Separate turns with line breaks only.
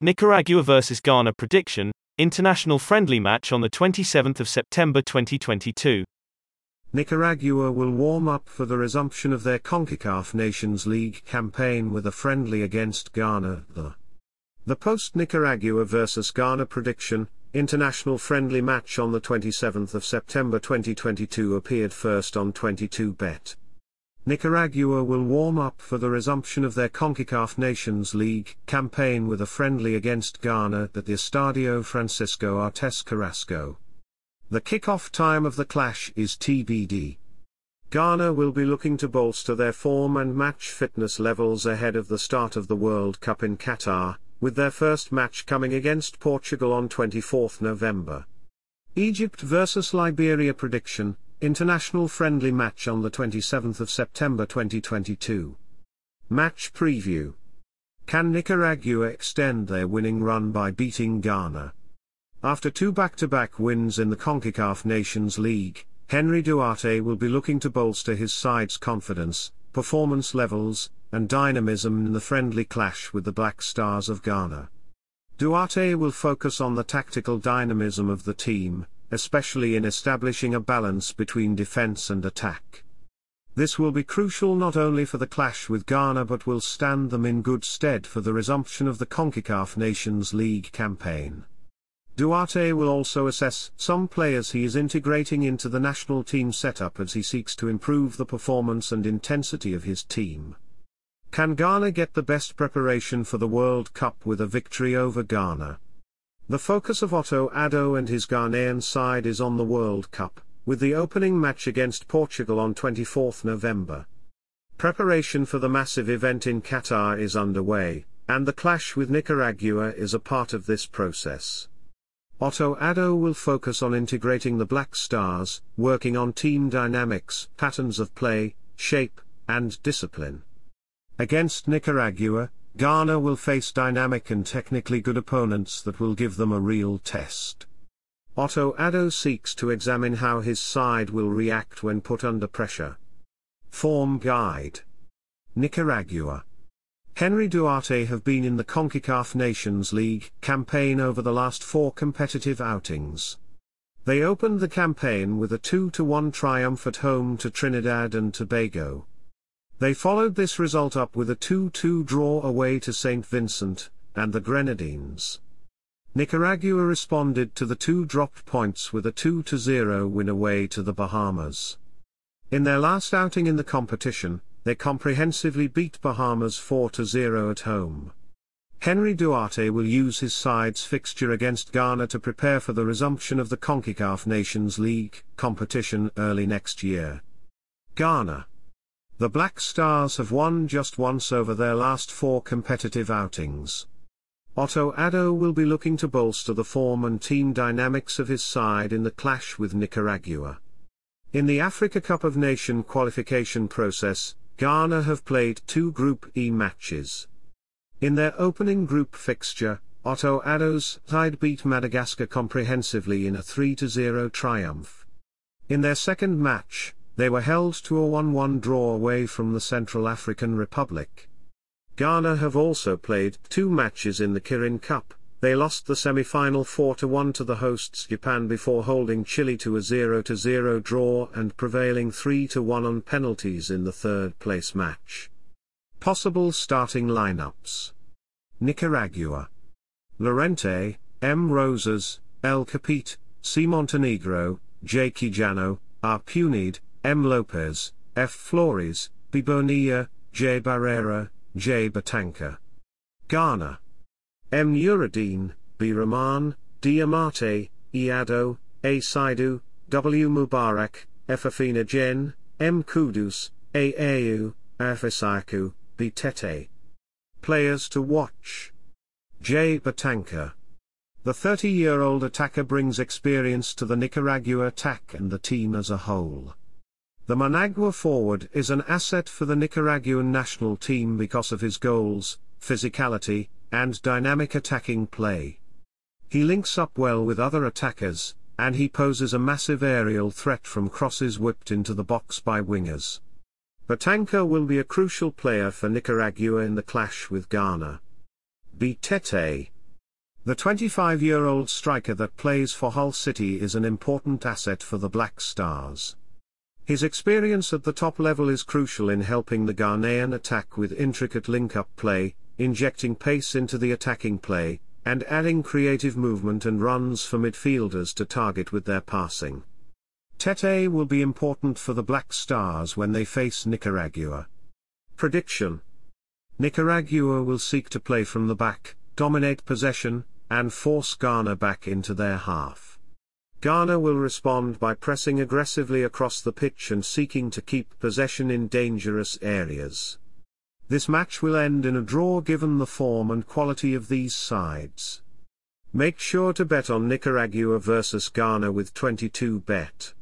Nicaragua vs Ghana prediction, international friendly match on the 27th of September 2022.
Nicaragua will warm up for the resumption of their CONCACAF Nations League campaign with a friendly against Ghana. The post-Nicaragua vs Ghana prediction, international friendly match on the 27th of September 2022 appeared first on 22bet. Nicaragua will warm up for the resumption of their CONCACAF Nations League campaign with a friendly against Ghana at the Estadio Francisco Artes Carrasco. The kick-off time of the clash is TBD. Ghana will be looking to bolster their form and match fitness levels ahead of the start of the World Cup in Qatar, with their first match coming against Portugal on 24 November. Egypt vs Liberia prediction, international friendly match on the 27th of September 2022. Match preview. Can Nicaragua extend their winning run by beating Ghana? After two back-to-back wins in the CONCACAF Nations League, Henry Duarte will be looking to bolster his side's confidence, performance levels, and dynamism in the friendly clash with the Black Stars of Ghana. Duarte will focus on the tactical dynamism of the team, especially in establishing a balance between defense and attack. This will be crucial not only for the clash with Ghana but will stand them in good stead for the resumption of the CONCACAF Nations League campaign. Duarte will also assess some players he is integrating into the national team setup as he seeks to improve the performance and intensity of his team. Can Ghana get the best preparation for the World Cup with a victory over Ghana? The focus of Otto Addo and his Ghanaian side is on the World Cup, with the opening match against Portugal on 24 November. Preparation for the massive event in Qatar is underway, and the clash with Nicaragua is a part of this process. Otto Addo will focus on integrating the Black Stars, working on team dynamics, patterns of play, shape, and discipline. Against Nicaragua, Ghana will face dynamic and technically good opponents that will give them a real test. Otto Addo seeks to examine how his side will react when put under pressure. Form guide. Nicaragua. Henry Duarte have been in the CONCACAF Nations League campaign over the last 4 competitive outings. They opened the campaign with a 2-1 triumph at home to Trinidad and Tobago. They followed this result up with a 2-2 draw away to St. Vincent and the Grenadines. Nicaragua responded to the 2 dropped points with a 2-0 win away to the Bahamas. In their last outing in the competition, they comprehensively beat Bahamas 4-0 at home. Henry Duarte will use his side's fixture against Ghana to prepare for the resumption of the CONCACAF Nations League competition early next year. Ghana. The Black Stars have won just once over their last 4 competitive outings. Otto Addo will be looking to bolster the form and team dynamics of his side in the clash with Nicaragua. In the Africa Cup of Nations qualification process, Ghana have played 2 Group E matches. In their opening group fixture, Otto Addo's side beat Madagascar comprehensively in a 3-0 triumph. In their second match, they were held to a 1-1 draw away from the Central African Republic. Ghana have also played 2 matches in the Kirin Cup. They lost the semi-final 4-1 to the hosts Japan before holding Chile to a 0-0 draw and prevailing 3-1 on penalties in the third-place match. Possible starting lineups. Nicaragua. Llorente, M. Rosas, L. Capite, C. Montenegro, J. Quijano, R. Punid, M. Lopez, F. Flores, B. Bonilla, J. Barrera, J. Batanka. Ghana. M. Nuruddin, B. Rahman, D. Amate, E. Addo, A. Saidu, W. Mubarak, F. Afina Jen, M. Kudus, A. Ayu, F. Isaku, B. Tete. Players to watch. J. Batanka. The 30-year-old attacker brings experience to the Nicaragua attack and the team as a whole. The Managua forward is an asset for the Nicaraguan national team because of his goals, physicality, and dynamic attacking play. He links up well with other attackers, and he poses a massive aerial threat from crosses whipped into the box by wingers. Batanka will be a crucial player for Nicaragua in the clash with Ghana. B. Tete. The 25-year-old striker that plays for Hull City is an important asset for the Black Stars. His experience at the top level is crucial in helping the Ghanaian attack with intricate link-up play, injecting pace into the attacking play, and adding creative movement and runs for midfielders to target with their passing. Tete will be important for the Black Stars when they face Nicaragua. Prediction: Nicaragua will seek to play from the back, dominate possession, and force Ghana back into their half. Ghana will respond by pressing aggressively across the pitch and seeking to keep possession in dangerous areas. This match will end in a draw given the form and quality of these sides. Make sure to bet on Nicaragua versus Ghana with 22bet.